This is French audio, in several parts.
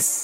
Express.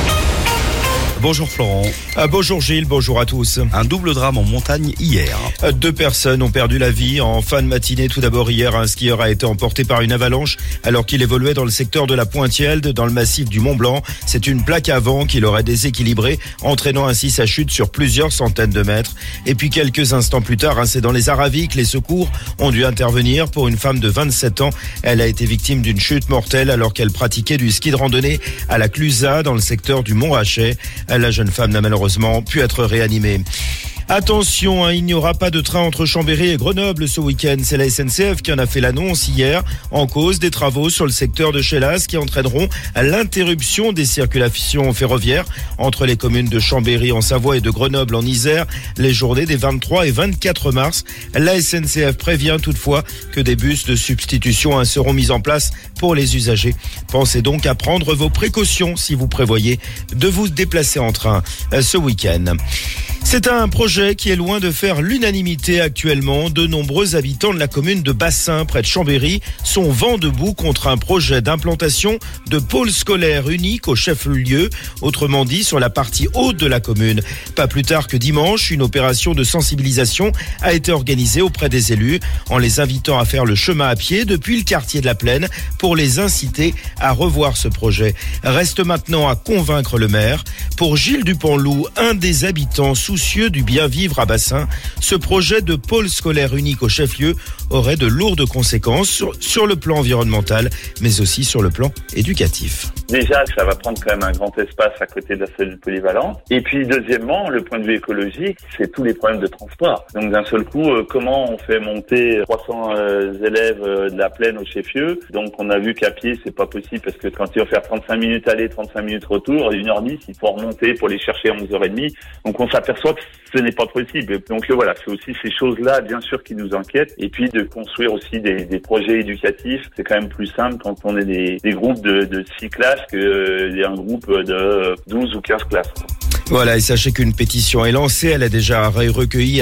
Bonjour Florent. Bonjour Gilles, bonjour à tous. Un double drame en montagne hier. 2 personnes ont perdu la vie en fin de matinée. Tout d'abord hier, un skieur a été emporté par une avalanche alors qu'il évoluait dans le secteur de la Pointe-Yelde, dans le massif du Mont-Blanc. C'est une plaque à vent qui l'aurait déséquilibré, entraînant ainsi sa chute sur plusieurs centaines de mètres. Et puis quelques instants plus tard, c'est dans les Aravis, les secours ont dû intervenir pour une femme de 27 ans. Elle a été victime d'une chute mortelle alors qu'elle pratiquait du ski de randonnée à la Clusaz, dans le secteur du Mont-Rachet. La jeune femme n'a malheureusement pu être réanimée. Attention, il n'y aura pas de train entre Chambéry et Grenoble ce week-end. C'est la SNCF qui en a fait l'annonce hier, en cause des travaux sur le secteur de Chelas qui entraîneront l'interruption des circulations ferroviaires entre les communes de Chambéry en Savoie et de Grenoble en Isère les journées des 23 et 24 mars. La SNCF prévient toutefois que des bus de substitution seront mis en place pour les usagers. Pensez donc à prendre vos précautions si vous prévoyez de vous déplacer en train ce week-end. C'est un projet qui est loin de faire l'unanimité actuellement. De nombreux habitants de la commune de Bassin, près de Chambéry, sont vent debout contre un projet d'implantation de pôle scolaire unique au chef-lieu, autrement dit sur la partie haute de la commune. Pas plus tard que dimanche, une opération de sensibilisation a été organisée auprès des élus, en les invitant à faire le chemin à pied depuis le quartier de la Plaine pour les inciter à revoir ce projet. Reste maintenant à convaincre le maire. Pour Gilles Dupont-Loup, un des habitants soucieux du bien vivre à Bassin, ce projet de pôle scolaire unique au chef-lieu aurait de lourdes conséquences sur le plan environnemental, mais aussi sur le plan éducatif. Déjà, ça va prendre quand même un grand espace à côté de la cellule polyvalente. Et puis, deuxièmement, le point de vue écologique, c'est tous les problèmes de transport. Donc, d'un seul coup, comment on fait monter 300 élèves de la Plaine au chef-lieu? Donc, on a vu qu'à pied, c'est pas possible parce que quand il va faire 35 minutes aller, 35 minutes retour, 1h10, il faut remonter pour les chercher à 11h30. Donc, on s'aperçoit que ce n'est pas possible. Donc, voilà, c'est aussi ces choses-là, bien sûr, qui nous inquiètent. Et puis, de construire aussi des projets éducatifs. C'est quand même plus simple quand on est des groupes de 6 classes qu'un groupe de 12 ou 15 classes. Voilà, et sachez qu'une pétition est lancée. Elle a déjà recueilli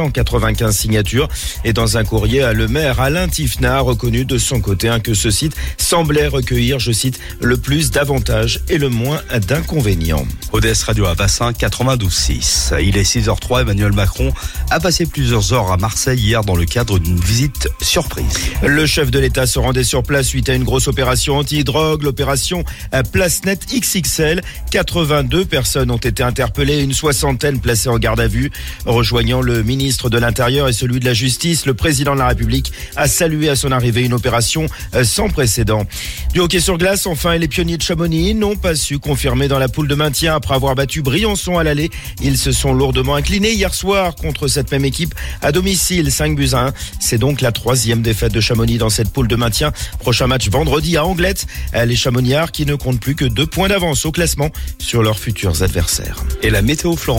695 signatures. Et dans un courrier, le maire Alain Tiffnat a reconnu de son côté que ce site semblait recueillir, je cite, le plus d'avantages et le moins d'inconvénients. ODS Radio à Bassin 92.6. Il est 6h03. Emmanuel Macron a passé plusieurs heures à Marseille hier dans le cadre d'une visite surprise. Le chef de l'État se rendait sur place suite à une grosse opération anti-drogue, l'opération Place Net XXL. 82 personnes ont été interpellées, une soixantaine placées en garde à vue. Rejoignant le ministre de l'Intérieur et celui de la Justice, le président de la République a salué à son arrivée une opération sans précédent. Du hockey sur glace, enfin, et les pionniers de Chamonix n'ont pas su confirmer dans la poule de maintien après avoir battu Briançon à l'aller. Ils se sont lourdement inclinés hier soir contre cette même équipe à domicile, 5-1. C'est donc la 3e défaite de Chamonix dans cette poule de maintien. Prochain match vendredi à Anglet. Les Chamoniards qui ne comptent plus que 2 points d'avance au classement sur leurs futurs adversaires. Et la météo, Florent.